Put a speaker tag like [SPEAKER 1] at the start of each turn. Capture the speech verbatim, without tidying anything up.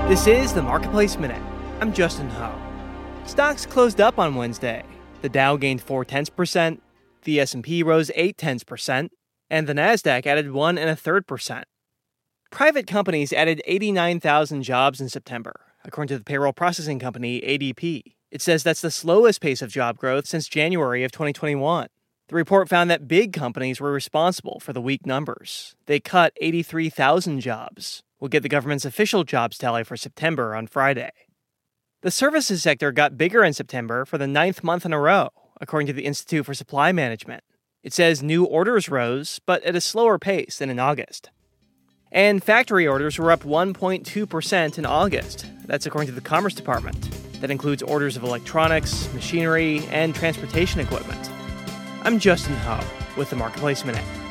[SPEAKER 1] This is the Marketplace Minute. I'm Justin Ho. Stocks closed up on Wednesday. The Dow gained four tenths percent, the S and P rose eight tenths percent, and the Nasdaq added one and a third percent. Private companies added eighty-nine thousand jobs in September, according to the payroll processing company A D P. It says that's the slowest pace of job growth since January of twenty twenty-one. The report found that big companies were responsible for the weak numbers. They cut eighty-three thousand jobs. We'll get the government's official jobs tally for September on Friday. The services sector got bigger in September for the ninth month in a row, according to the Institute for Supply Management. It says new orders rose, but at a slower pace than in August. And factory orders were up one point two percent in August. That's according to the Commerce Department. That includes orders of electronics, machinery, and transportation equipment. I'm Justin Ho with the Marketplace Minute.